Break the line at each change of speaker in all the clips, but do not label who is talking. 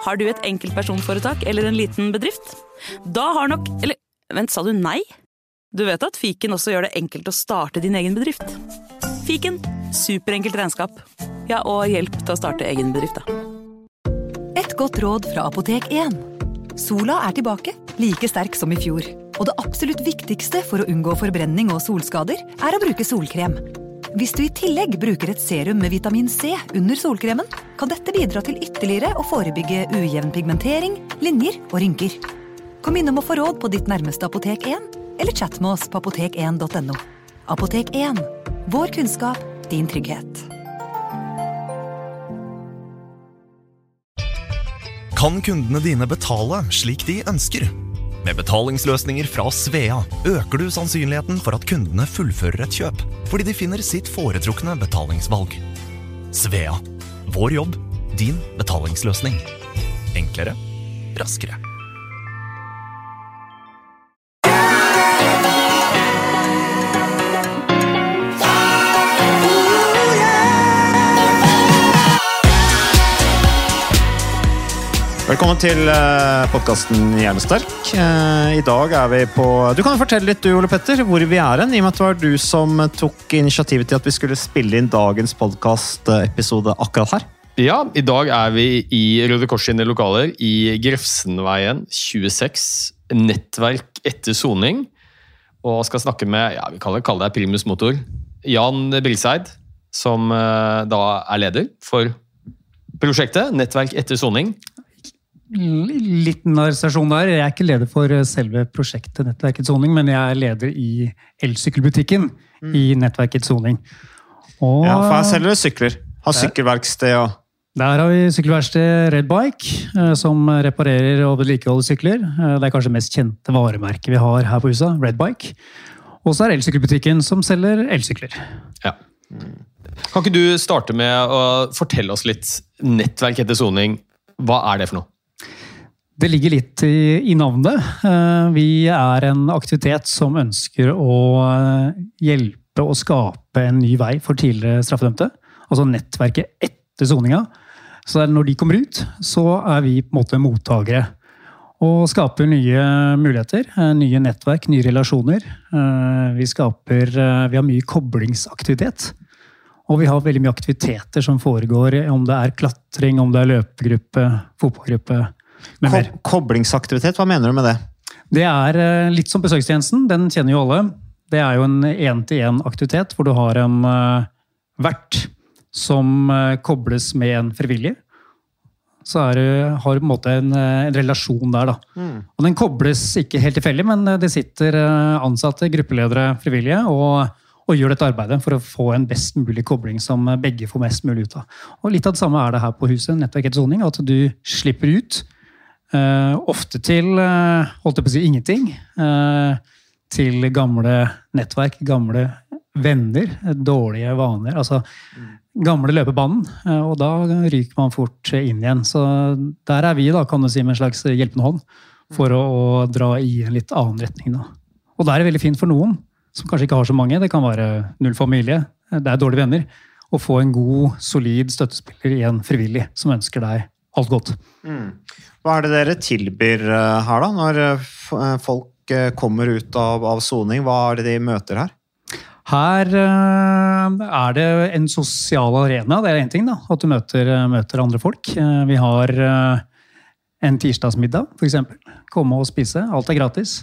Har du et enkeltpersonforetak eller en liten bedrift? Da har nok... Eller, vent, sa du nei? Du vet at Fiken også gjør det enkelt å starte din egen bedrift. Fiken, superenkelt regnskap. Ja, og hjelp til å starte egen bedrift, da.
Et godt råd fra Apotek 1. Sola tilbake, like sterk som i fjor. Og det absolutt viktigste for å unngå forbrenning og solskader er å bruke solkrem. Hvis du i tillegg bruker et serum med vitamin C under solkremen, kan dette bidra til ytterligere å forebygge ujevn pigmentering, linjer og rynker. Kom innom å få råd på ditt nærmeste Apotek 1, eller chat med oss på apotek1.no. Apotek 1. Vår kunnskap, din trygghet.
Kan kundene dine betale slik de ønsker? Med betalingsløsninger fra Svea øker du sannsynligheten for at kundene fullfører et kjøp, fordi de finner sitt foretrukne betalingsvalg. Svea. Vår jobb, din betalingsløsning. Enklere, raskere.
Velkommen til podcasten Hjernesterk. I dag vi på... Du kan jo fortelle litt, du, Ole Petter, hvor vi hen, i og med at det var du som tok initiativet til at vi skulle spille inn dagens podcast-episode akkurat her.
Ja, i dag vi i Røde Kors sine lokaler i Grefsenveien 26, nettverk etter soning, og skal snakke med, ja, vi kaller det Primus Motor, Jan Brilseid, som da leder for prosjektet Nettverk etter soning.
Liten arrestasjon der. Jeg ikke leder for selve prosjektet Nettverkets soning, men jeg leder i elsykkelbutikken i Nettverkets soning. Og
ja, for jeg selger sykler. Har sykkelverksted og...
Der har vi sykkelverksted Red Bike, som reparerer og vedlikeholder sykler. Det kanskje mest kjente varemerket vi har her på huset, Red Bike. Og så elsykkelbutikken som selger elsykler.
Ja. Kan ikke du starte med å fortelle oss litt Nettverk etter soning? Hva det for noe?
Det ligger litt i navnet. Vi en aktivitet som ønsker å hjelpe å skape en ny vei for tidligere straffedømte. Altså nettverket etter soninga. Så når de kommer ut, så vi på en måte mottagere. Og skaper nye muligheter, nye nettverk, nye relasjoner. Vi har mye koblingsaktivitet. Og vi har veldig mye aktiviteter som foregår, om det klatring, om det løpegruppe, fotballgruppe, med mer.
Koblingsaktivitet, hva mener du med det? Det
litt som besøkstjenesten, den kjenner jo alle. Det jo en 1-til-1 aktivitet, hvor du har en vert som kobles med en frivillig. Så har du på en måte en relasjon der, da. Og den kobles ikke helt tilfeldig, men det sitter ansatte, gruppeledere, frivillige, og gjør dette arbeidet for å få en best mulig kobling som begge får mest mulig ut av. Og litt av det samme det her på huset, Nettverk etter soning, at du slipper ut, ofte til, holdt jeg på å si, ingenting, til gamle nettverk, gamle venner, dårlige vaner, altså gamle løpebanen, og da ryker man fort inn igjen. Så der vi da, kan du si, med en slags hjelpende hånd, for å dra i en litt annen retning da. Og det veldig fint for noen, som kanskje ikke har så mange, det kan være null familie, det dårlige venner, å få en god, solid støttespiller i en frivillig som ønsker deg alt godt.
Hva det dere tilbyr her da, når folk kommer ut av soning? Hva det de møter her?
Her det en sosial arena, det en ting da, at du møter andre folk. Vi har en tirsdagsmiddag, for eksempel. Komme og spise, alt gratis.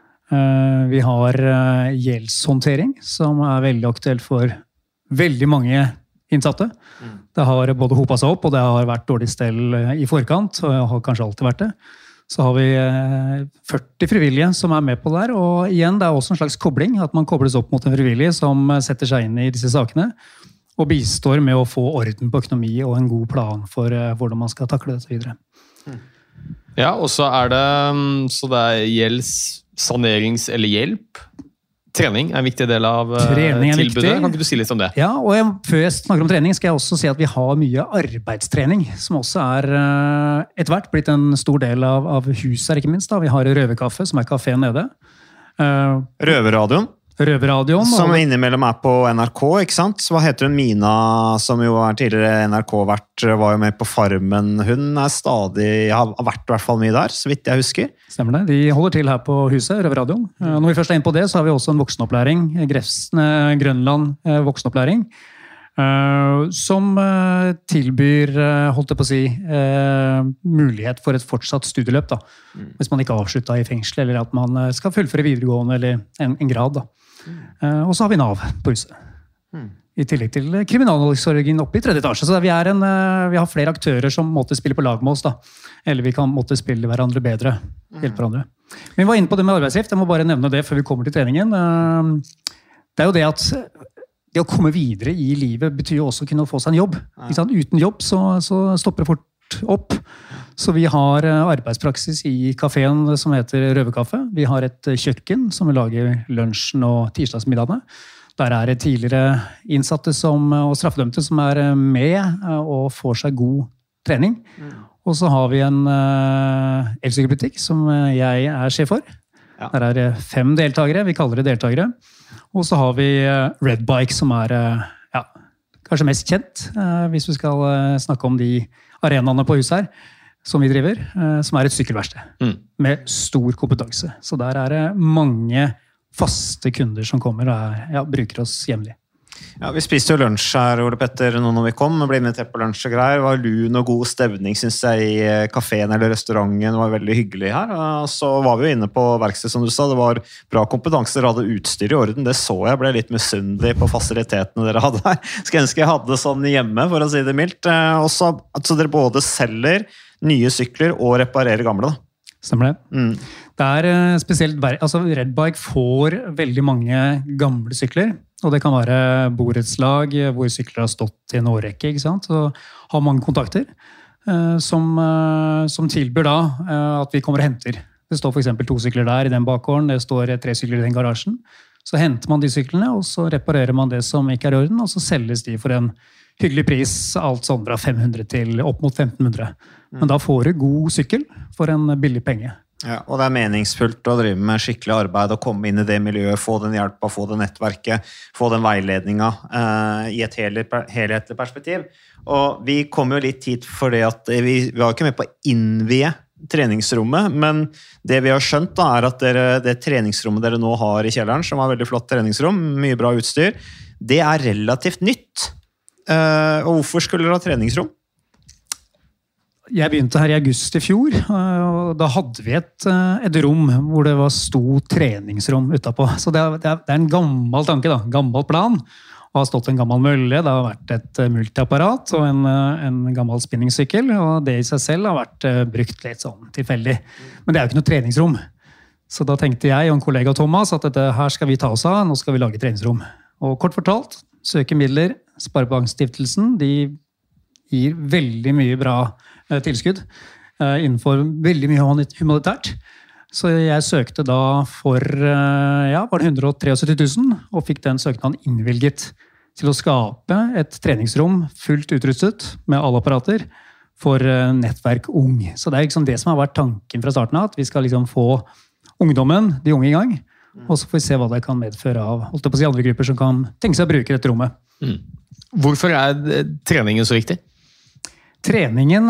Vi har gjeldshåndtering, som veldig aktuelt for veldig mange innsatte. Det har både hopet seg opp, og det har vært dårlig stell i forkant, og det har kanskje alltid vært det. Så har vi 40 frivillige som med på der, og igjen, det også en slags kobling, at man kobles opp mot en frivillig som setter seg inn i disse sakene, og bistår med å få orden på økonomi og en god plan for hvordan man skal takle dette videre.
Ja, og så det gjelds, sanerings eller hjelp. Trening en viktig del av tilbudet. Viktig. Kan ikke du si litt om det?
Ja, og før jeg snakker om trening, skal jeg også si at vi har mye arbeidstrening, som også etter hvert blitt en stor del av huset, ikke minst. Da. Vi har Røverkaffe, som kafé nede.
Røverradioen?
Røverradioen.
Som innimellom på NRK, ikke sant? Så hva heter hun? Mina, som jo tidligere NRK-vert, var jo med på Farmen. Hun stadig, har vært I hvert fall mye der, så vidt jeg husker.
Stemmer det. De holder til her på huset, Røverradioen. Når vi først inn på det, så har vi også en voksenopplæring, Grønland voksenopplæring, som tilbyr, holdt jeg på å si, mulighet for et fortsatt studieløp, da. Hvis man ikke har avsluttet I fengsel, eller at man skal fullføre videregående, eller en grad, da. Og så har vi NAV på huset. I tillegg til kriminalomsorgen oppe I 3. etasje. Så vi har flere aktører som måtte spille på lag med oss, da. Eller vi kan måtte spille hverandre bedre, hjelpe hverandre. Men vi var inne på det med arbeidsgift, jeg må bare nevne det før vi kommer til treningen. Det jo det at det å komme videre I livet betyr jo også å kunne få seg en jobb. Ikke sant? Uten jobb så stopper det fort opp. Så vi har arbeidspraksis I kaféen som heter Røverkaffe. Vi har et kjøkken som vi lager lunsjen og tirsdagsmiddagene. Der det tidligere innsatte og straffedømte som med og får seg god trening. Og så har vi en elsykkelbutikk som jeg sjef for. Ja. Der 5 deltakere, vi kaller det deltakere. Og så har vi Red Bike, som kanskje mest kjent, hvis vi skal snakke om de arenaene på huset her, som vi driver, som et sykkelverksted, med stor kompetanse. Så der det mange faste kunder som kommer og bruker oss jevnlig. Ja, vi spiste jo lunsj her, Ole Petter, nå når vi kom, og ble invitert på lunsj og greier. Det var lun og god stevning, synes jeg, I kaféen eller restauranten. Det var veldig hyggelig her. Og så var vi jo inne på verksted, som du sa. Det var bra kompetanse. Dere hadde utstyr I orden. Det så jeg. Ble litt misunnelig på fasilitetene dere hadde her. Skulle ønske jeg hadde sånn hjemme, for å si det mildt. Og så dere både selger nye sykler og reparerer gamle, da. Stemmer det. Det spesielt, altså Red Bike får veldig mange gamle sykler, og det kan være borettslag hvor sykler har stått I en årrekke, ikke sant? Og har mange kontakter som tilbyr da at vi kommer og henter. Det står for eksempel 2 sykler der I den bakgården, det står 3 sykler I den garasjen. Så henter man de syklene, og så reparerer man det som ikke I orden, og så selges de for en hyggelig pris, alt sånn fra 500 til opp mot 1500. Men da får du god sykkel for en billig penge.
Ja, og det meningsfullt å drive med skikkelig arbeid og komme inn I det miljøet, få den hjelpa, få det nettverket, få den veiledningen I et helhetlig perspektiv. Og vi kom jo litt hit fordi at vi var ikke med på å innvie treningsrommet, men det vi har skjønt da at det treningsrommet dere nå har I kjelleren, som var veldig flott treningsrom, mye bra utstyr, det relativt nytt. Og hvorfor skulle dere ha treningsrom?
Jeg begynte her I august I fjor, og da hadde vi et rom hvor det var stort treningsrom utenpå. Så det en gammel tanke, da, gammel plan. Det har stått en gammel mølle, det har vært et multiapparat og en gammel spinningsykkel, og det I seg selv har vært brukt litt sånn tilfeldig. Men det jo ikke noe treningsrom. Så da tenkte jeg og en kollega Thomas at dette her skal vi ta oss av, nå skal vi lage treningsrom. Og kort fortalt, søke midler, Sparebankstiftelsen, de gir veldig mye bra tilskudd innenfor veldig mye humanitært. Så jeg søkte da for var det 173 000 og fikk den søknaden innvilget til å skape et treningsrom fullt utrustet med alle apparater for nettverk ung. Så det liksom det som har vært tanken fra starten av, at vi skal liksom få ungdommen, de unge I gang, og så får vi se hva det kan medføre av holdt på å si andre grupper som kan tenke seg å bruke dette rommet.
Hvorfor treningen så viktig?
Treningen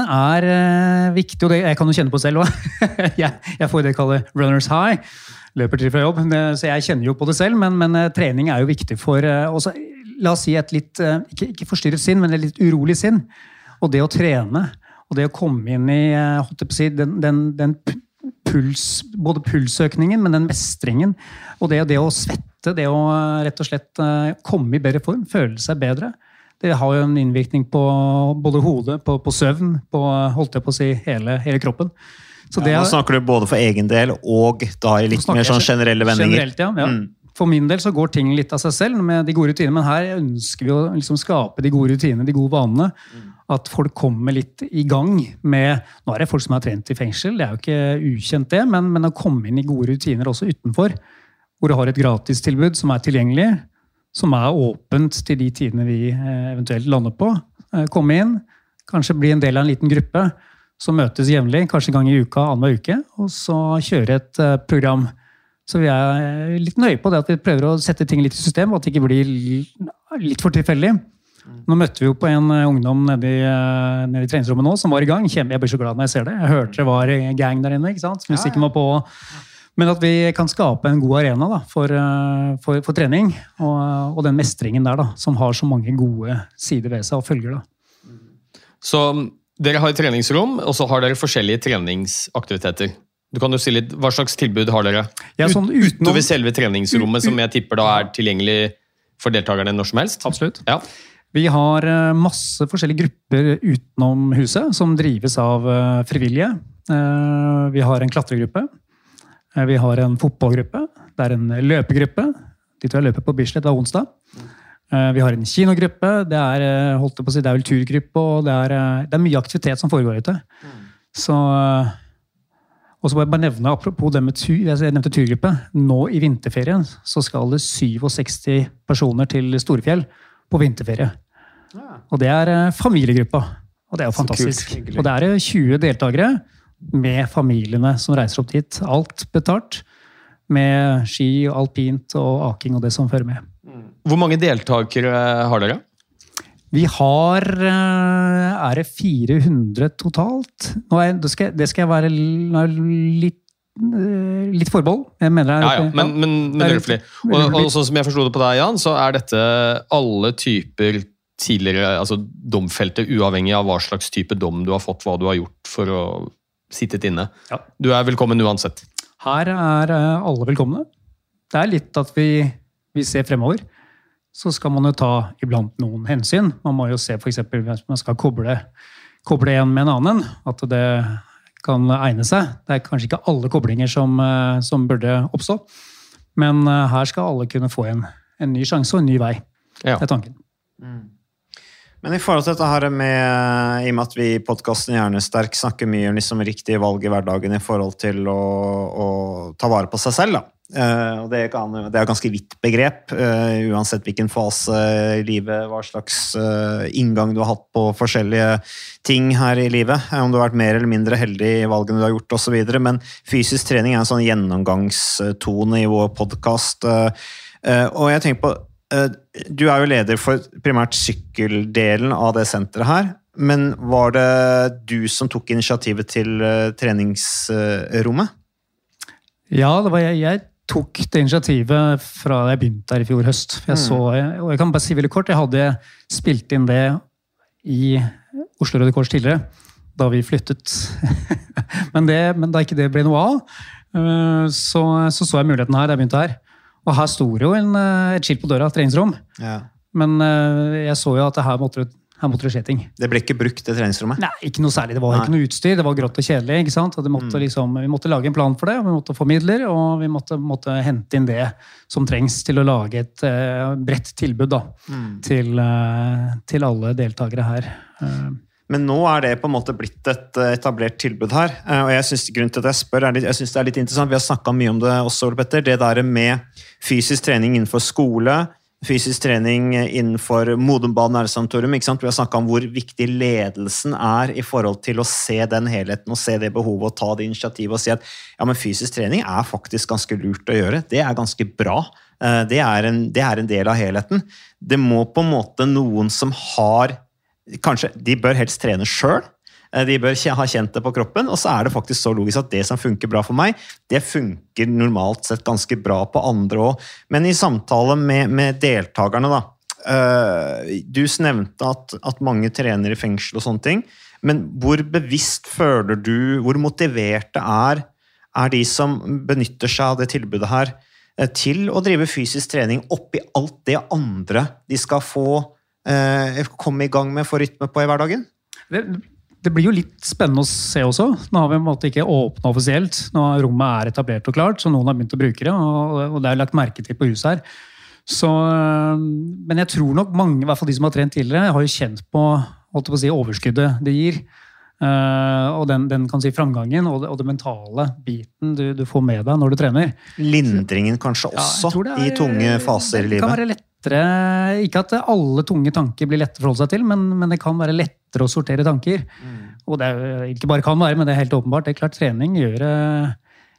viktig, og det jeg kan jo kjenne på selv også. Jeg får det jeg kaller runners high, løper til fra jobb, så jeg kjenner jo på det selv, men trening jo viktig for, også, la oss si et litt, ikke forstyrret sinn, men et litt urolig sinn. Og det å trene, og det å komme inn I, holdt jeg på å si, den puls, både pulsøkningen, men den mestringen, og det å svette, det å rett og slett komme I bedre form, føle seg bedre, det har jo en innvirkning på både hodet, på søvn, på, holdt jeg på å si, hele kroppen. Så det
nå snakker du både for egen del og da I litt mer sånn generelle vendinger.
Generelt, ja. For min del så går ting litt av seg selv med de gode rutinene, men her ønsker vi å liksom skape de gode rutinene, de gode vanene, at folk kommer litt I gang med, nå det folk som har trent I fengsel, det jo ikke ukjent det, men å komme inn I gode rutiner også utenfor, hvor du har et gratistilbud som tilgjengelig, som åpent til de tidene vi eventuelt lander på. Komme inn, kanskje bli en del av en liten gruppe, som møtes jevnlig, kanskje en gang I uka, annenhver uke, og så kjøre et program Så vi er litt nøye på det at vi prøver å sette ting litt i system, og at det ikke blir litt for tilfeldig. Nå møtte vi jo på en ungdom nede i treningsrommet nå, som var i gang. Jeg blir så glad når jeg ser det. Jeg hørte det var gang der inne, ikke sant? Musikken var på. Men at vi kan skape en god arena da, for trening, og den mestringen der da, som har så mange gode sider ved seg og følger da.
Så dere har et treningsrom, og så har dere forskjellige treningsaktiviteter. Du kan jo si litt, hva slags tilbud har dere?
Ja, sånn
utover selve treningsrommet, som jeg tipper da er tilgjengelig for deltakerne når som helst?
Absolutt.
Ja.
Vi har masse forskjellige grupper utenom huset, som drives av frivillige. Vi har en klatregruppe. Vi har en fotballgruppe. Det er en løpegruppe. De tror jeg løper på Bislett hver onsdag. Vi har en kinogruppe. Det er vel turgruppe, og det er mye aktivitet som foregår ute. Så... Og så må jeg bare nevne, apropos det med jeg nevnte turgruppe, nå i vinterferien så skal det 67 personer til Storefjell på vinterferie. Og det er familiegruppa, og det er jo fantastisk. Og det er 20 deltakere med familiene som reiser opp dit. Alt betalt, med ski, alpint og aking og det som fører med.
Hvor mange deltakere har dere?
Vi har, er det 400 totalt? Det skal jeg være litt forbehold. Jeg mener
ja, men røftlig. Og sånn som jeg forstod det på deg, Jan, så er dette alle typer tidligere, altså domfelte, uavhengig av hva slags type dom du har fått, hva du har gjort for å sittet inne. Ja. Du er velkommen uansett.
Her er alle velkomne. Det er litt at vi ser fremover. Så skal man jo ta iblant noen hensyn. Man må jo se for eksempel hvis man skal koble en med en annen, at det kan egne seg. Det er kanskje ikke alle koblinger som burde oppstå, men her skal alle kunne få en ny sjanse og en ny vei. Ja. Det er tanken.
Men i forhold til dette her med, i og med at vi i podcasten Hjernesterk snakker mye om liksom riktige valg i hverdagen i forhold til å ta vare på seg selv da. Og det er ganske vidt begrep, uansett hvilken fase i livet, hva slags inngang du har hatt på forskjellige ting her i livet, om du har vært mer eller mindre heldig i valgene du har gjort og så videre, men fysisk trening er en sånn gjennomgangstone i vår podcast, og jeg tenker på, du er jo leder for primært sykkeldelen av det senteret her, men var det du som tok initiativet til treningsrommet? Ja,
det var jeg tok det initiativet fra jeg begynte her i fjor høst. Og jeg kan bare si veldig kort, jeg hadde spilt inn det i Oslo Røde Kors tidligere, da vi flyttet. men da ikke det ble noe av, så jeg muligheten her da jeg begynte her. Og her sto det jo et skilt på døra, treningsrom. Ja. Men jeg så jo at her måtte det skje ting.
Det ble ikke brukt det treningsrommet?
Nei, ikke noe særlig. Det var ikke noe utstyr. Det var grått og kjedelig, ikke sant? Og vi måtte lage en plan for det, og vi måtte få midler, og vi måtte hente inn det som trengs til å lage et bredt tilbud da, til alle deltakere her.
Men nå er det på en måte blitt et etablert tilbud her, og jeg synes grunnen til at jeg spør, jeg synes det er litt interessant, vi har snakket mye om det også, Ole Petter, det der med fysisk trening innenfor skole, fysisk trening innenfor Modumbaden Nærsanatorium, ikke sant? Vi har snakket om hvor viktig ledelsen er i forhold til å se den helheten og se det behovet og ta det initiativet og si at ja, men fysisk trening er faktisk ganske lurt å gjøre. Det er ganske bra. Det er en del av helheten. Det må på en måte noen som har, kanskje de bør helst trene selv, de bør ha kjent det på kroppen, og så er det faktisk så logisk at det som funker bra for meg, det funker normalt sett ganske bra på andre også. Men i samtale med deltakerne da, du nevnte at mange trener i fengsel og sånne ting, men hvor bevisst føler du, hvor motiverte er de som benytter seg av det tilbudet her, til å drive fysisk trening oppi alt det andre de skal få komme i gang med, få rytme på i hverdagen?
Det blir jo litt spennende å se også. Nå har vi på en måte ikke åpnet offisielt. Nå rommet er etablert og klart, så noen har begynt å bruke det, og det er lagt merke til på huset her. Så, men jeg tror nok mange, i hvert fall de som har trent tidligere, har jo kjent på, overskuddet det gir. Og den kan si framgangen, og det mentale biten du får med deg når du trener.
Lindringen kanskje også, i tunge faser i livet?
Det kan være lettere, ikke at alle tunge tanker blir lette å forholde seg til, men det kan være lettere å sortere tanker. Og det er ikke bare kan være, men det er helt åpenbart. Det er klart, trening gjør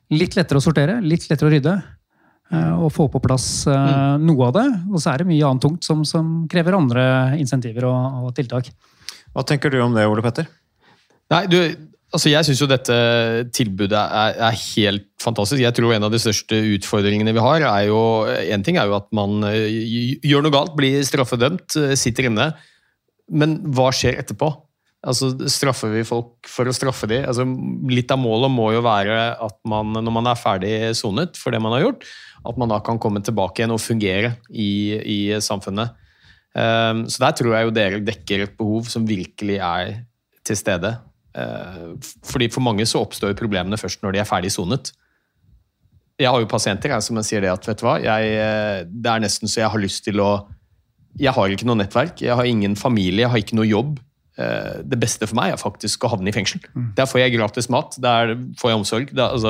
litt lettere å sortere, litt lettere å rydde, og få på plass noe av det. Og så det mye annet tungt som krever andre insentiver og tiltak.
Hva tenker du om det, Ole Petter?
Nei, altså jeg synes jo dette tilbudet helt fantastisk. Jeg tror en av de største utfordringene vi har en ting er jo at man gjør noe galt, blir straffedømt, sitter inne. Men hva skjer etterpå? Altså, straffer vi folk for å straffe de? Altså, litt av målet må jo være at man, når man ferdig sonet for det man har gjort, at man da kan komme tilbake igjen og fungere i samfunnet. Så der tror jeg jo dere dekker et behov som virkelig til stede. Fordi for mange så oppstår problemene først når de ferdig sonet. Jeg har jo pasienter som sier det at, vet du hva, det nesten så jeg har lyst til jeg har ikke noe nettverk, jeg har ingen familie, jeg har ikke noe jobb. Det beste for meg faktisk å havne i fengsel. Der får jeg gratis mat, der får jeg omsorg.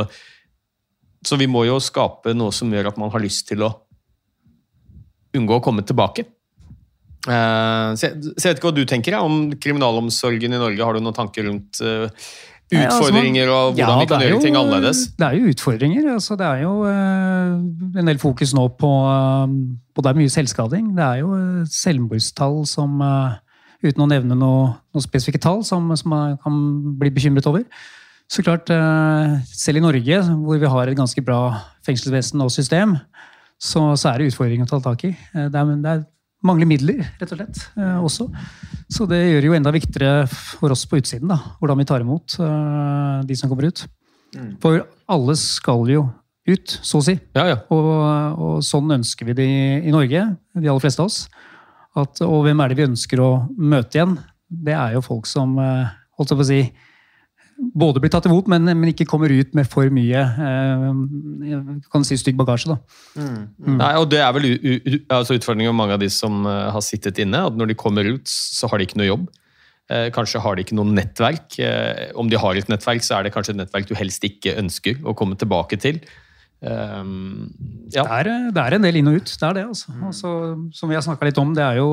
Så vi må jo skape noe som gjør at man har lyst til å unngå å komme tilbake. Så jeg vet ikke hva du tenker om kriminalomsorgen i Norge. Har du noen tanker rundt utfordringer og hvordan vi kan gjøre ting annerledes?
Det jo utfordringer. Altså, det jo en del fokus nå på det mye selvskading. Det jo selvmordstall som, uten å nevne noen spesifikke tall, som man kan bli bekymret over. Så klart, selv i Norge, hvor vi har et ganske bra fengselsvesen og system, så det utfordringer å ta tak i. Det mangler midler, rett og slett, også. Så det gjør jo enda viktigere for oss på utsiden, da, hvordan vi tar imot de som kommer ut. For alle skal jo ut, så å si.
Ja.
Og sånn ønsker vi det i Norge, de aller fleste av oss. Og hvem det vi ønsker å møte igjen? Det jo folk som, holdt jeg på å si, både blir tatt imot, men ikke kommer ut med for mye kan si stygg bagasje. Da.
Nei, og det vel utfordringen av mange av de som har sittet inne, at når de kommer ut, så har de ikke noe jobb. Kanskje har de ikke noe nettverk. Om de har et nettverk, så det kanskje et nettverk du helst ikke ønsker å komme tilbake til. Ja.
Det en del inn og ut, det det. Altså. Altså, som vi har snakket litt om, det jo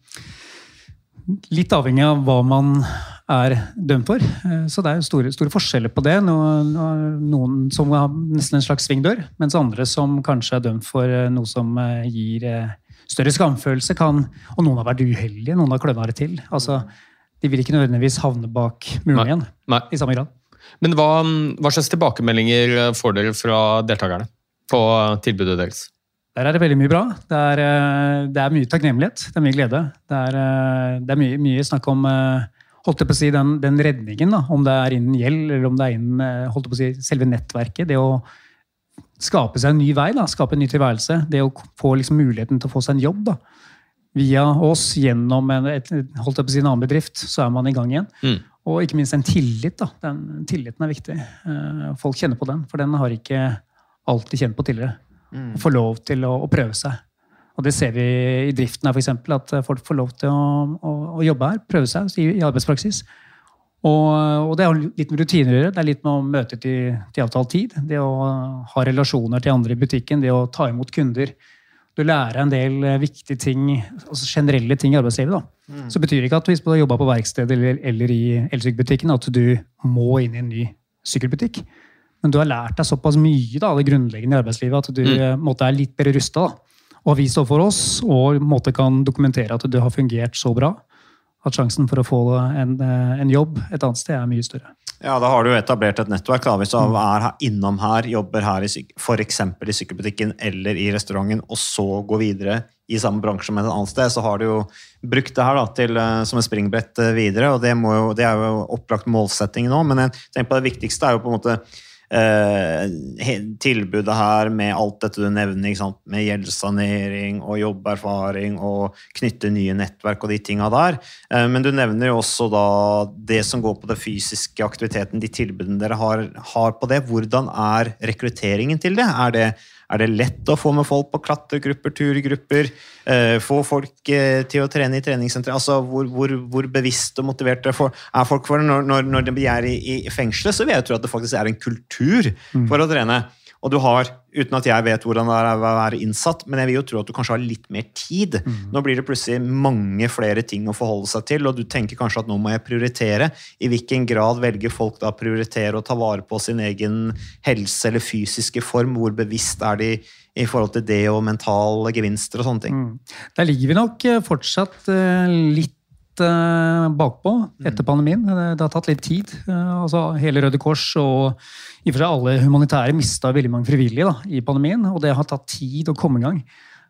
litt avhengig av hva man dømt for. Så det jo store forskjeller på det. Noen som har nesten en slags svingdør, mens andre som kanskje dømt for noe som gir større skamfølelse, og noen har vært uheldige, noen har klønnet det til. Altså, de vil ikke nødvendigvis havne bak muren igjen, i samme grad.
Men hva slags tilbakemeldinger får dere fra deltakerne på tilbudet deres?
Der det veldig mye bra. Det mye takknemlighet, det mye glede. Det mye snakk om, holdt jeg på å si, den redningen, da, om det innen gjeld, eller om det innen, holdt jeg på å si, selve nettverket, det å skape seg en ny vei, da, skape en ny tilværelse, det å få liksom muligheten til å få seg en jobb, da, via oss, gjennom holdt jeg på å si, en annen bedrift, så man i gang igjen. Og ikke minst en tillit, da. Den tilliten viktig. Folk kjenner på den, for den har ikke alltid kjent på tidligere. Få lov til å prøve seg. Og det ser vi i driften her, for eksempel, at folk får lov til å jobbe her, prøve seg i arbeidspraksis. Og det litt med rutiner å gjøre, det litt med å møte til avtalt tid, det å ha relasjoner til andre i butikken, det å ta imot kunder. Du lærer en del viktige ting, altså generelle ting i arbeidslivet. Da. Så betyr ikke at hvis du har jobbet på verksted eller i elsykkelbutikken, at du må inn i en ny sykkelbutikk. Men du har lært deg såpass mye av det grunnleggende i arbeidslivet at du måtte litt bedre rustet da. Og har vist overfor oss, og måtte kan dokumentere at du har fungert så bra at sjansen for å få en jobb et annet sted mye større.
Ja, da har du etablert et nettverk. Da. Hvis du innom her, jobber her for eksempel i sykkelbutikken eller i restauranten, og så går videre i samme bransje som et annet sted, så har du jo brukt det her da, som et springbrett videre, og det jo opplagt målsetting nå, men jeg tenker på det viktigste jo på en måte tilbudet her med alt dette du nevner, ikke sant? Med gjeldssanering og jobberfaring og knytte nye nettverk og de tingene der. Men du nevner jo også da det som går på det fysiske aktiviteten, de tilbudene dere har på det. Hvordan rekrutteringen til det? Er det lett å få med folk på klatregrupper, turgrupper, få folk til å trene i treningssentre? Altså, hvor bevisst og motivert folk for det? Når de er i fengselet, så vil jeg tro at det faktisk en kultur for å trene. Og du har, uten at jeg vet hvordan det er å være innsatt, men jeg vil jo tro at du kanskje har litt mer tid. Nå blir det plutselig mange flere ting å forholde seg til, og du tenker kanskje at nå må jeg prioritere. I hvilken grad velger folk da å prioritere å ta vare på sin egen helse eller fysiske form? Hvor bevisst er de i forhold til det og mentale gevinster og sånne ting?
Der ligger vi nok fortsatt litt bakpå etter pandemien. Det har tatt litt tid. Altså, hele Røde Kors og i og for seg alle humanitære mistet veldig mange frivillige da, i pandemien, og det har tatt tid å komme i gang.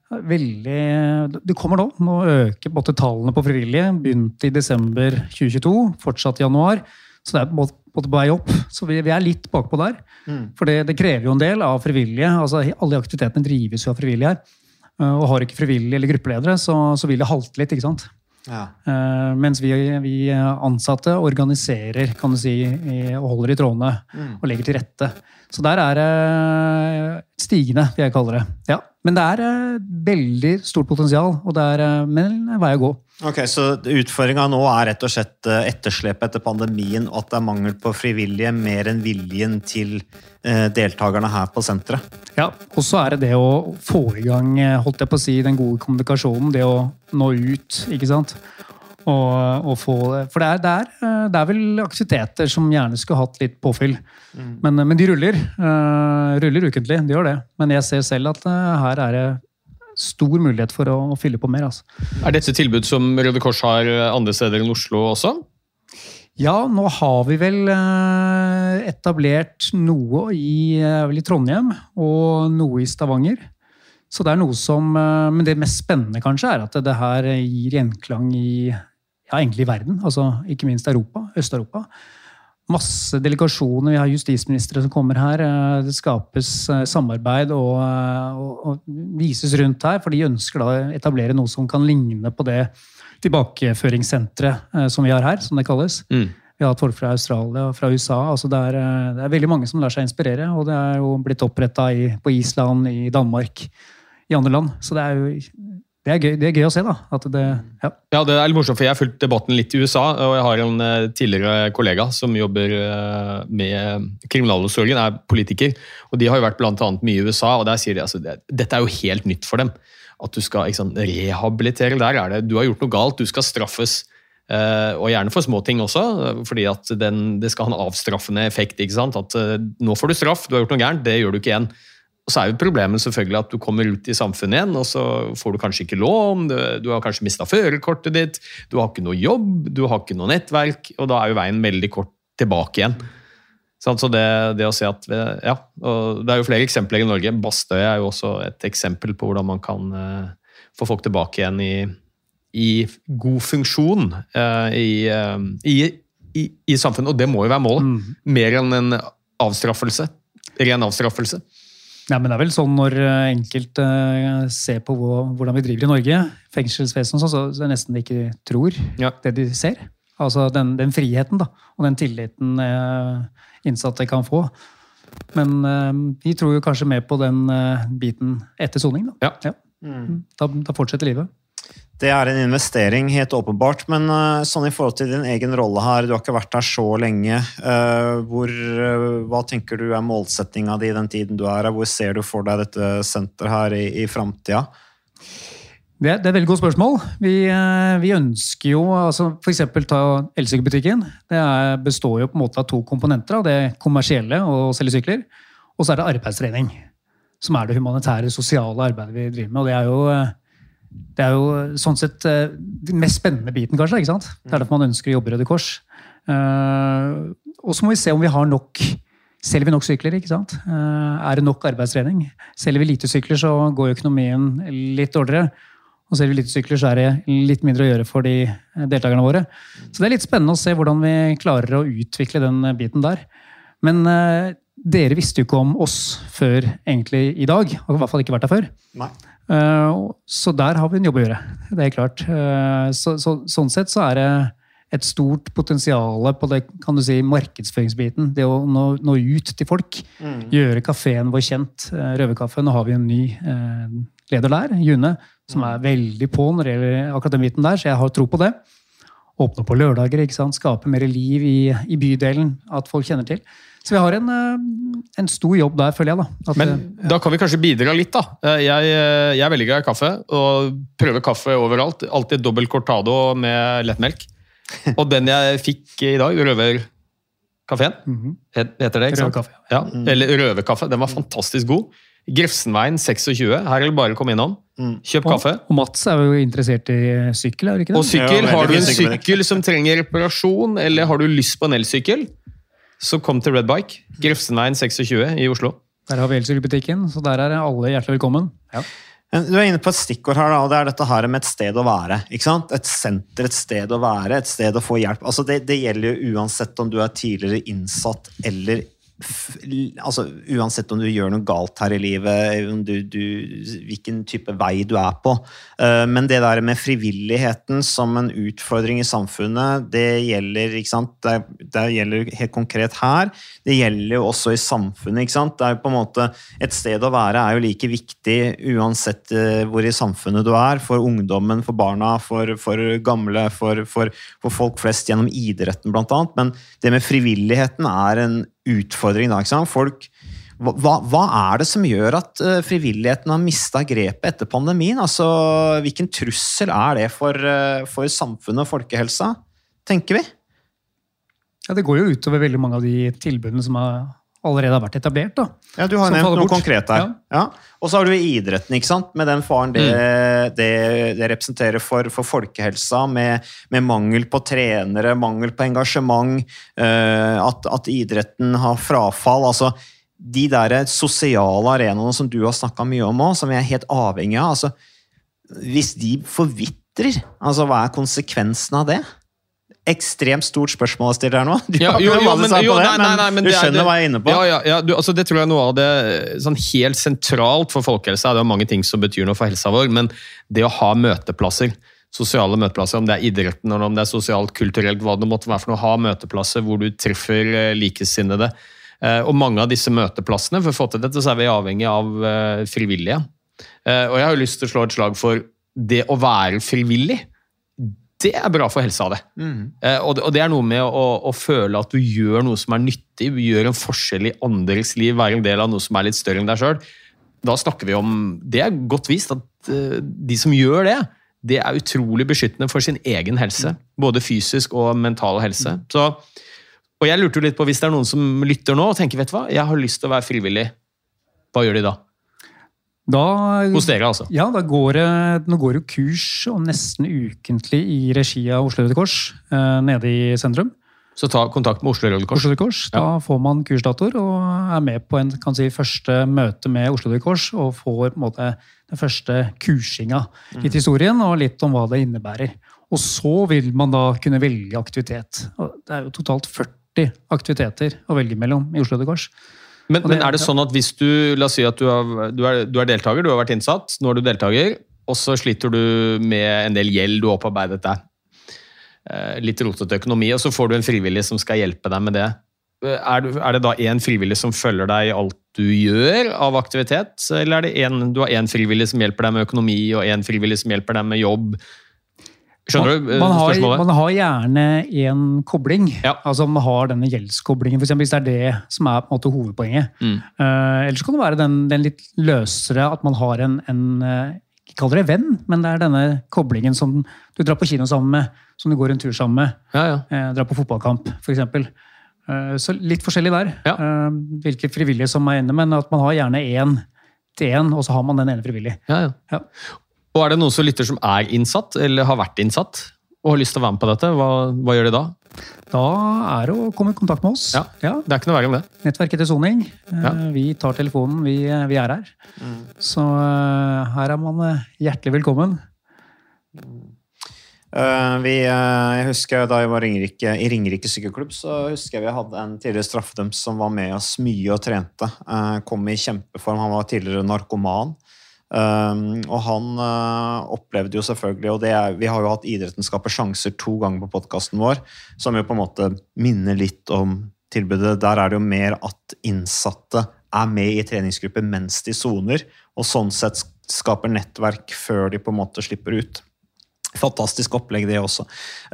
Det kommer nå øker både tallene på frivillige, begynte i desember 2022, fortsatt i januar, så det er både på vei opp, så vi er litt bakpå der. For det krever jo en del av frivillige, altså alle aktivitetene drives jo av frivillige her, og har ikke frivillige eller gruppeledere, så vil det halte litt, ikke sant? Ja. Mens vi ansatte organiserer, kan du si, og holder i trådene og legger til rette. Så der er det stigende, vil jeg kalle det. Ja. Men det er veldig stort potensial, og det er en vei å gå.
Ok, så utfordringen nå er rett og slett etterslepet etter pandemien, og at det er mangel på frivillige mer enn viljen til deltakerne her på senteret. Ja,
og så er det å få i gang, holdt jeg på å si, den gode kommunikasjonen, det å nå ut, ikke sant? Og få det. For det er vel aktiviteter som gjerne skulle hatt litt påfyll. Men de ruller ukentlig, de gjør det. Men jeg ser selv at her er det stor mulighet for å fylle på mer. Altså.
Er dette tilbud som Røde Kors har andre steder enn Oslo også?
Ja, nå har vi vel etablert noe i Trondheim og noe i Stavanger. Så det er noe som, men det mest spennende kanskje er at det her gir gjenklang i egentlig verden, altså ikke minst Europa, Øst-Europa. Masse delegasjoner, vi har justisministre som kommer her, det skapes samarbeid og vises rundt her, for de ønsker da å etablere noe som kan ligne på det tilbakeføringssenteret som vi har her, som det kalles. Vi har hatt folk fra Australia og fra USA, altså det er veldig mange som lar seg inspirere, og det er jo blitt opprettet på Island, i Danmark, i andre land, så det er jo det er gøy å se da. At det
er litt morsomt, for jeg har fulgt debatten litt i USA, og jeg har en tidligere kollega som jobber med kriminalomsorgen, er politiker, og de har jo vært blant annet mye i USA, og der sier de, altså, dette er jo helt nytt for dem, at du skal rehabilitere, der er det, du har gjort noe galt, du skal straffes, og gjerne for små ting også, fordi at det skal ha en avstraffende effekt, ikke sant? At nå får du straff, du har gjort noe gærent, det gjør du ikke igjen. Og så er jo problemet selvfølgelig at du kommer ut i samfunnet igjen, og så får du kanskje ikke lån, du har kanskje mistet førerkortet ditt, du har ikke noe jobb, du har ikke noe nettverk, og da er jo veien veldig kort tilbake igjen. Så det å se at, ja, og det er jo flere eksempler i Norge, Bastøy er jo også et eksempel på hvordan man kan få folk tilbake igjen i god funksjon i samfunnet, og det må jo være målet, mer enn en avstraffelse, ren avstraffelse.
Ja, men det er vel sånn når enkelte ser på hvordan vi driver i Norge, fengselsvesen, så jeg nesten ikke tror det de ser. Altså den friheten da, og den tilliten innsatte kan få. Men vi tror jo kanskje mer på den biten etter soning da. Ja. Da fortsetter livet.
Det er en investering, helt åpenbart, men sånn i forhold til din egen rolle her, du har ikke vært her så lenge, hva tenker du er målsetningen din i den tiden du er her? Hvor ser du for deg dette senteret her i fremtiden?
Det er et veldig godt spørsmål. Vi ønsker jo, altså for eksempel ta elsykkelbutikken, det består jo på en måte av 2 komponenter, det kommersielle og selge sykler, og så er det arbeidstrening, som er det humanitære, sosiale arbeidet vi driver med, og det er jo sånn sett den mest spennende biten kanskje, ikke sant? Det er derfor man ønsker å jobbe i Røde Kors. Og så må vi se om vi har nok, selger vi nok sykler, ikke sant? Er det nok arbeidstrening? Selger vi lite sykler, så går økonomien litt dårligere. Og selger vi lite sykler, så er det litt mindre å gjøre for de deltakerne våre. Så det er litt spennende å se hvordan vi klarer å utvikle den biten der. Men dere visste jo ikke om oss før egentlig i dag, og i hvert fall ikke vært der før. Nei. Så der har vi en jobb å gjøre, det er klart. Sånn sett så er det et stort potensial på det, kan du si, markedsføringsbiten. Det å nå ut til folk, gjøre kaféen vår kjent, Røverkaffe. Nå har vi en ny leder der, June, som er veldig på når det gjelder akkurat den biten der, så jeg har tro på det. åpne på lørdager, ikke sant? Skape mer liv i bydelen, at folk kjenner til. Så vi har en stor jobb der, føler jeg da.
Men da kan vi kanskje bidra litt da. Jeg er veldig glad i kaffe, og prøver kaffe overalt. Alltid dobbelt cortado med lettmelk. Og den jeg fikk i dag, Røverkaféen, heter det, ikke sant?
Røverkaffe.
Ja, eller Røverkaffe, den var fantastisk god. Grefsenveien 26, her er det bare å komme innom. Kjøp kaffe.
Og Mats er jo interessert i sykkel, er det ikke det?
Og sykkel,
Ja,
har du en
veldig sykkel.
sykkel som trenger reparasjon, eller har du lyst på en elsykkel, så kom til Red Bike, Grefsenveien 26 i Oslo.
Der har vi elsykkelbutikken, så der er alle hjertelig velkommen. Ja.
Du er inne på et stikkord her, da, og det er dette her med et sted å være. Ikke sant? Et senter, et sted å være, et sted å få hjelp. Altså det gjelder jo uansett om du er tidligere innsatt eller altså uansett om du gjør noe galt her i livet, om hvilken type vei du er på. Men det der med frivilligheten som en utfordring i samfunnet, det gjelder, ikke sant? Det gjelder helt konkret her. Det gjelder jo også i samfunnet, ikke sant? Det er jo på en måte, et sted å være er jo like viktig uansett hvor i samfunnet du er, for ungdommen, for barna, for gamle, for folk flest gjennom idretten blant annet. Men det med frivilligheten er en utfordring da, ikke sant? Folk, hva er det som gjør at frivilligheten har mistet grepet etter pandemien? Altså, hvilken trussel er det for samfunnet og folkehelsa, tenker vi?
Ja, det går jo utover veldig mange av de tilbudene som allerede har vært etablert da.
Ja, du har
Som
nevnt
faller
noe
bort.
konkret her. Ja. Og så har du idretten, ikke sant? Med den faren det representerer for folkehelsa, med mangel på trenere, mangel på engasjement, at idretten har frafall, altså de der sosiale arenaene som du har snakket mye om også, som vi er helt avhengig av, altså hvis de forvitrer, altså hva er konsekvensen av det? Ekstremt stort spørsmål å stille her nå. Du har ikke noe vanlig svar på det, men du skjønner hva jeg er inne på.
Ja, altså det tror jeg er noe av det sånn helt sentralt for folkehelsa. Det er mange ting som betyr noe for helsa vår, men det å ha møteplasser, sosiale møteplasser, om det er idretten, eller om det er sosialt, kulturelt, hva det måtte være for noe, ha møteplasser hvor du treffer likesinnede. Og mange av disse møteplassene, for å få til dette, så er vi avhengig av frivillige. Og jeg har jo lyst til å slå et slag for det å være frivillig. Det er bra for helsa av det. Og det er noe med å føle at du gjør noe som er nyttig, gjør en forskjell i andres liv, være en del av noe som er litt større enn deg selv. Da snakker vi om, det er godt vist at de som gjør det er utrolig beskyttende for sin egen helse, både fysisk og mental helse. Og jeg lurte jo litt på, hvis det er noen som lytter nå og tenker, vet du hva, jeg har lyst til å være frivillig, hva gjør de da? Hos dere, altså? Ja,
nå går jo kurs og nesten ukentlig i regi av Oslo Røde Kors nede i sentrum.
Så ta kontakt med Oslo Røde Kors.
Oslo Røde Kors. Da får man kursdatoer og er med på første møte med Oslo Røde Kors og får på en måte den første kursinga. Litt historien og litt om hva det innebærer. Og så vil man da kunne velge aktivitet. Det er jo totalt 40 aktiviteter å velge mellom i Oslo Røde Kors.
Men er det sånn at hvis la oss si at du er deltaker, du har vært innsatt, nå er du deltaker, og så sliter du med en del gjeld, du har opparbeidet deg, litt rotete økonomi, og så får du en frivillig som skal hjelpe deg med det. Er det da en frivillig som følger deg i alt du gjør av aktivitet, eller er det du har en frivillig som hjelper deg med økonomi, og en frivillig som hjelper deg med jobb? Skjønner du spørsmålet?
Man har gjerne en kobling.
Ja.
Altså man har denne gjeldskoblingen, for eksempel, hvis det er det som er på en måte hovedpoenget. Ellers kan det være den litt løsere, at man har en ikke kaller det venn, men det er denne koblingen som du drar på kino sammen med, som du går en tur sammen med. Drar på fotballkamp, for eksempel. Så litt forskjellig der. Hvilke frivillige som er inne, men at man har gjerne en til en, og så har man den ene frivillig. Ja.
Og er det noen som lytter som er innsatt, eller har vært innsatt, og har lyst til å være med på dette? Hva gjør de da?
Da er det å komme i kontakt med oss.
Ja, det er ikke noe verre enn det.
Nettverk etter soning. Vi tar telefonen, vi er her. Så her er man hjertelig velkommen.
Jeg husker da jeg var i Ringerike sykkelklubb, så husker jeg vi hadde en tidligere straffedømt som var med oss mye og trente. Kom i kjempeform, han var tidligere narkoman. Og han opplevde jo selvfølgelig, og vi har jo hatt Idretten skaper sjanser 2 ganger på podcasten vår, som jo på en måte minner litt om tilbudet. Der er det jo mer at innsatte er med i treningsgrupper mens de soner, og sånn sett skaper nettverk før de på en måte slipper ut. Fantastisk opplegg det også.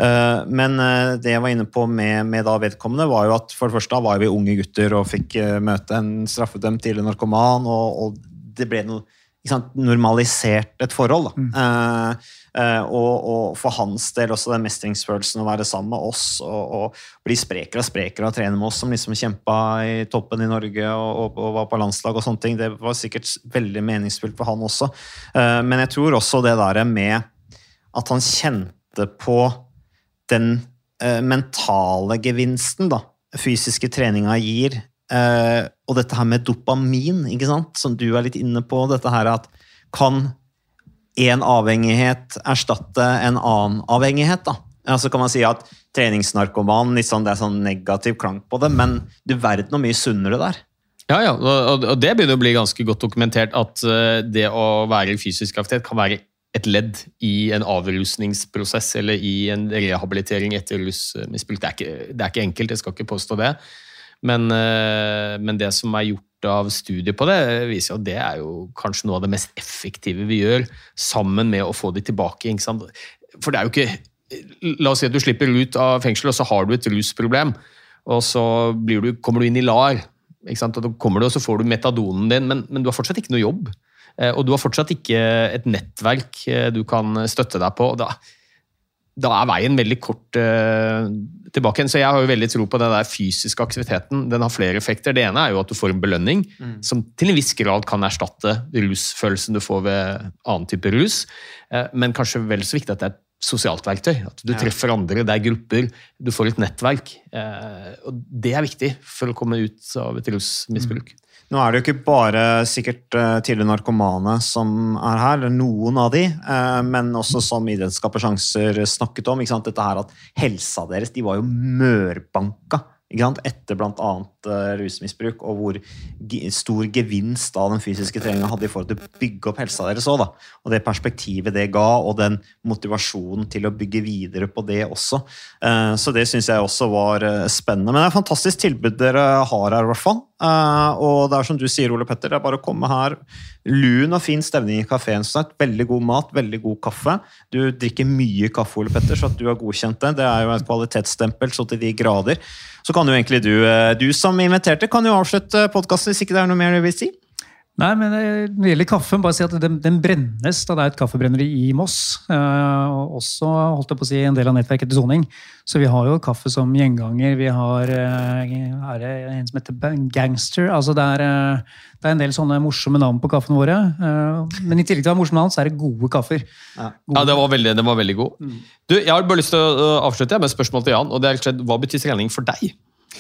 Men det jeg var inne på med da vedkommende var jo at for det første da var vi unge gutter og fikk møte en straffedømt tidligere narkoman, og det ble noe normalisert et forhold da. Og for hans del også den mestringsfølelsen å være sammen med oss og bli sprekere og sprekere og trene med oss som liksom kjempet i toppen i Norge og var på landslag og sånne ting, det var sikkert veldig meningsfullt for han også. Men jeg tror også det der med at han kjente på den mentale gevinsten da, fysiske treninger gir, og dette her med dopamin, ikke sant? Som du litt inne på, dette her at kan en avhengighet erstatte en annen avhengighet da? Altså kan man si at treningsnarkoman, liksom, det sånn negativ klang på det, men du verden hvor mye sunnere der.
Ja, og det begynner å bli ganske godt dokumentert at det å være i fysisk aktivitet kan være et ledd i en avrusningsprosess eller i en rehabilitering etter rusmisbruk. Det er ikke enkelt, jeg skal ikke påstå det. Men det som gjort av studier på det, viser jo at det jo kanskje noe av det mest effektive vi gjør, sammen med å få de tilbake. Ikke sant? For det jo ikke... La oss si at du slipper ut av fengsel, og så har du et rusproblem, og så kommer du inn i LAR, ikke sant? Og da kommer du, og så får du metadonen din, men du har fortsatt ikke noe jobb. Og du har fortsatt ikke et nettverk du kan støtte deg på, og da veien veldig kort tilbake igjen. Så jeg har jo veldig tro på den der fysiske aktiviteten. Den har flere effekter. Det ene jo at du får en belønning, som til en viss grad kan erstatte rusfølelsen du får ved annen type rus. Men kanskje vel så viktig at det et sosialt verktøy. At du treffer andre, det grupper, du får et nettverk. Og det viktig for å komme ut av et rusmisbruk.
Nå det jo ikke bare sikkert tidligere narkomane som her, eller noen av de, men også som Idrettskap og sjanser snakket om, ikke sant? Dette her at helsa deres, de var jo mørbanka, ikke sant? Etter blant annet rusmisbruk, og hvor stor gevinst av den fysiske treningen hadde i forhold til å bygge opp helsa deres også, da. Og det perspektivet det ga, og den motivasjonen til å bygge videre på det også. Så det synes jeg også var spennende. Men det et fantastisk tilbud dere har her i hvert fall. Og det som du sier, Ole Petter, det bare å komme her, lun og fin stemning i kaféen, så veldig god mat, veldig god kaffe. Du drikker mye kaffe, Ole Petter, så at du har godkjent det. Det jo et kvalitetsstempel, så til de grader. Så kan jo egentlig du som inviterte, kan jo avslutte podcasten hvis ikke det noe mer du vil si.
Nei, men når det gjelder kaffen, bare si at den brennes, da det et kaffebrenneri i Moss. Og også, holdt jeg på å si, en del av nettverket til soning. Så vi har jo kaffe som gjenganger, vi har en som heter Gangster, altså det en del sånne morsomme navn på kaffene våre. Men i tillegg til å ha morsomme navn, så det gode kaffer.
Ja, den var veldig god. Du, jeg har bare lyst til å avslutte med et spørsmål til Jan, og det rett og slett, hva betyr trening for deg?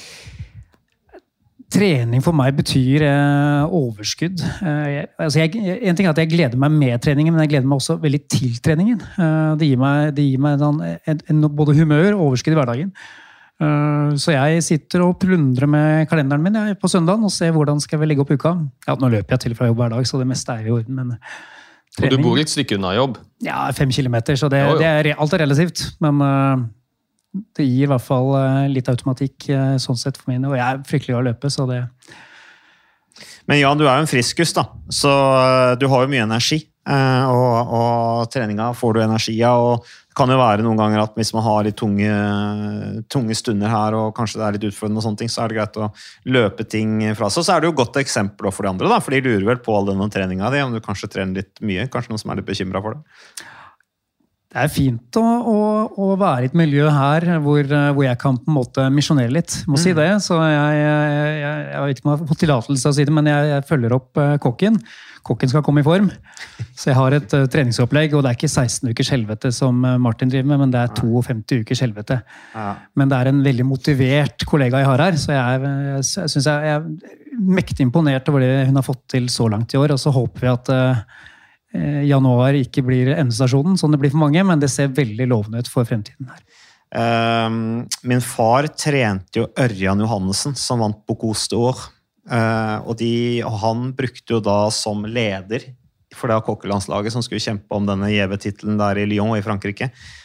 Trening for meg betyr overskudd. En ting at jeg gleder meg med treningen, men jeg gleder meg også veldig til treningen. Det gir meg både humør og overskudd i hverdagen. Så jeg sitter og plundrer med kalenderen min på søndagen og ser hvordan skal vi legge opp uka. Ja, nå løper jeg til fra jobb hver dag, så det meste i orden, men trening...
Og du bor et stykke unna jobb?
Ja, 5 kilometer, så alt relativt, men... Det gir i hvert fall litt automatikk sånn sett for mine, og jeg fryktelig glad å løpe, så det...
Men Jan, du jo en friskus da, så du har jo mye energi, og treninga får du energi av, og det kan jo være noen ganger at hvis man har litt tunge stunder her, og kanskje det litt utfordrende og sånne ting, så det greit å løpe ting fra seg. Så det jo et godt eksempel for de andre da, for de lurer vel på all denne treninga di, om du kanskje trener litt mye, kanskje noen som litt bekymret for det.
Det fint å være i et miljø her hvor jeg kan på en måte misjonere litt, må si det. Så jeg vet ikke om jeg har fått tillatelse til å si det, men jeg følger opp kokken. Kokken skal komme i form. Så jeg har et treningsopplegg, og det ikke 16 ukers helvete som Martin driver med, men det 52 ukers helvete. Ja. Men det en veldig motivert kollega jeg har her, så jeg synes jeg mektig imponert over det hun har fått til så langt i år, og så håper vi at januar ikke blir endestasjonen, sånn det blir for mange, men det ser veldig lovende ut for fremtiden her.
Min far trente jo Ørjan Johannessen, som vant Bocuse d'Or, og han brukte jo da som leder for det kokkelandslaget som skulle kjempe om denne gjeve titelen der i Lyon i Frankrike.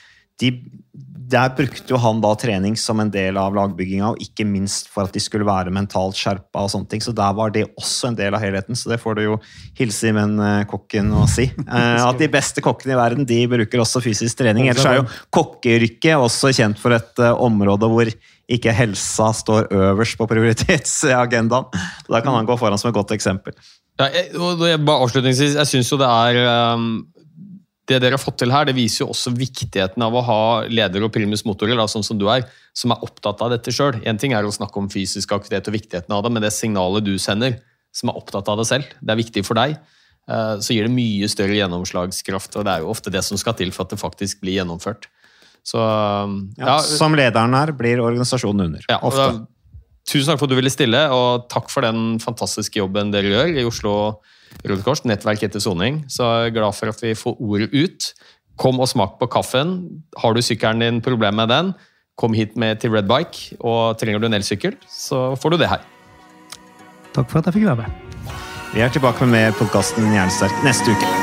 der brukte jo han da trening som en del av lagbygginga, og ikke minst for at de skulle være mentalt skjerpa og sånne ting, så der var det også en del av helheten, så det får du jo hilse i kokken og si. At de beste kokkene i verden, de bruker også fysisk trening, ellers jo kokkeyrket også kjent for et område hvor ikke helsa står øverst på prioritetsagendaen. Da kan han gå foran som et godt eksempel.
Ja, bare avslutningsvis, jeg synes jo det dere har fått til her, det viser jo også viktigheten av å ha ledere og primus motorer, da, sånn som du som opptatt av dette selv. En ting å snakke om fysisk aktivitet og viktigheten av det, men det signalet du sender, som opptatt av det selv, det viktig for deg, så gir det mye større gjennomslagskraft, og det jo ofte det som skal til for at det faktisk blir gjennomført. Så,
som lederen her blir organisasjonen under, ofte.
Tusen takk for at du ville stille, og takk for den fantastiske jobben dere gjør i Oslo Røde Kors, nettverk etter soning. Så jeg glad for at vi får ordet ut. Kom og smak på kaffen. Har du sykkelen din problem med den, kom hit til Red Bike, og trenger du en elsykkel, så får du det her.
Takk for at jeg fikk være med.
Vi tilbake med podcasten Hjernesterk neste uke.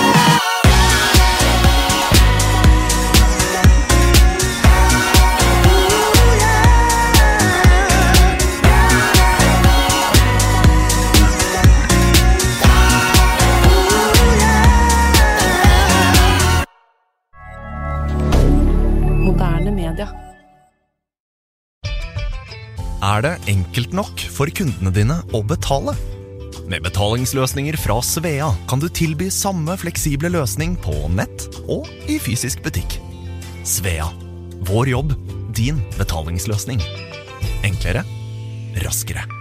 Det enkelt nok for kundene dine å betale? Med betalingsløsninger fra Svea kan du tilby samme fleksible løsning på nett og i fysisk butikk. Svea. Vår jobb, din betalingsløsning. Enklere, raskere.